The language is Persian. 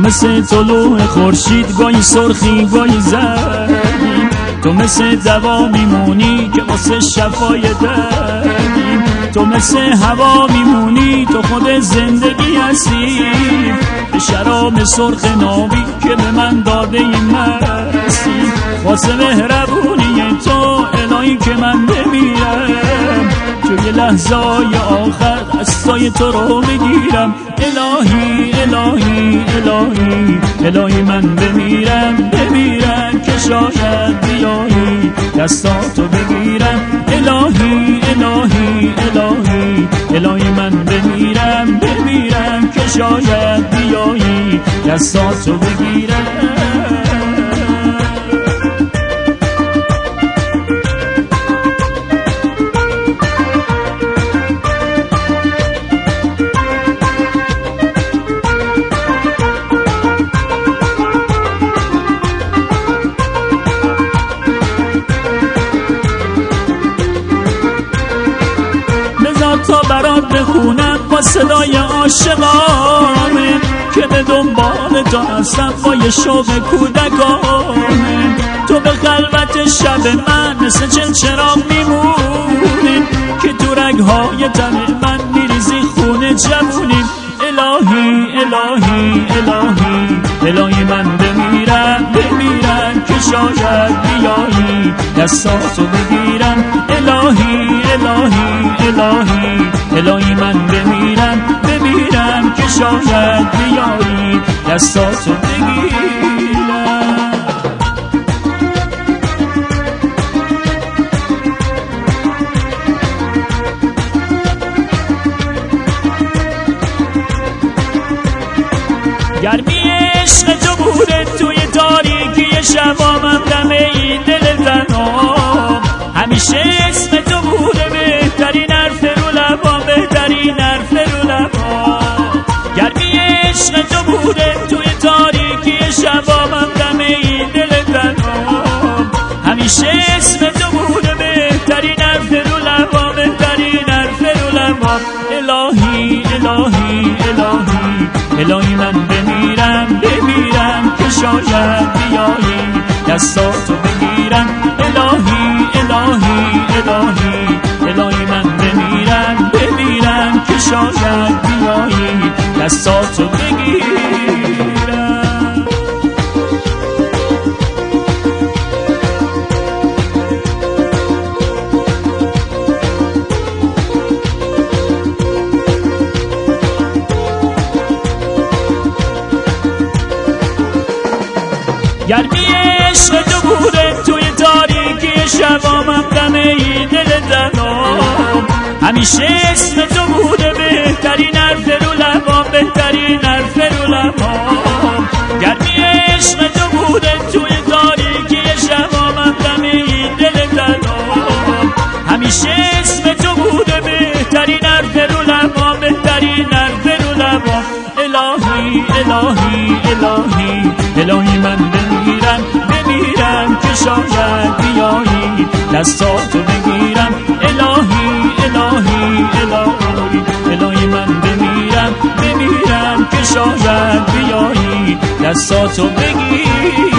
مثل طلوع خورشید گاهی سرخی گاهی زردی، تو مثل دوا میمونی که واسه شفای دردی، تو مثل هوا میمونی تو خود زندگی هستی، به شراب سرخ نابی که به من داده این مستی، واسه مهربونی تو الهی که من بمیرم، توی لحظای آخر دستای تو رو بگیرم، الهی الهی الهی الهی من بمیرم که شاید بیایی دستاتو بگیرم، الهی الهی الهی الهی من بمیرم که شاید بیایی دستاتو بگیرم. تا برات بخونم با صدای عاشقانه که به دنبال تو هستم با یه شوق کودکانه، تو به خلوت شب من مثل چراغ میمونی که تو رگهای تن من میریزی خون جوونی، الهی الهی الهی الهی من بمیرم که شاید بیایی دستاتو بگیرم، الهی الهی الهی الهی من بمیرم که شاید بیایی دستاتو بگیرم. گرمی عشق تو بوده توی تاریکی شبامم، دم این دل تنها همیشه اسم تو بوده، بهترین حرف رو لبام، بهترین حرف رو لبام. گرمی عشق تو بوده توی تاریکی شبامم، دم این دل تنها همیشه اسم تو بوده، بهترین حرف رو لبام، بهترین حرف رو لبام، الهی الهی الهی الهی من بمیرم که شاید بیایی دستاتو بگیرم، الهی الهی الهی الهی من بمیرم که شاید بیایی دستاتو بگیرم. گرمی عشق تو بوده توی تاریکی شبامم، دم این دل تنهام همیشه اسم تو بوده، بهترین حرف رو لبام، بهترین حرف رو لبام. گرمی عشق تو بوده توی تاریکی شبامم، دم این دل تنهام همیشه اسم تو بوده، بهترین حرف رو لبام، بهترین حرف رو لبام، الهی الهی الهی الهی من بمیرم که شاید بیایی دستاتو بگیرم، الهی الهی الهی الهی من بمیرم که شاید بیایی دستاتو بگیرم.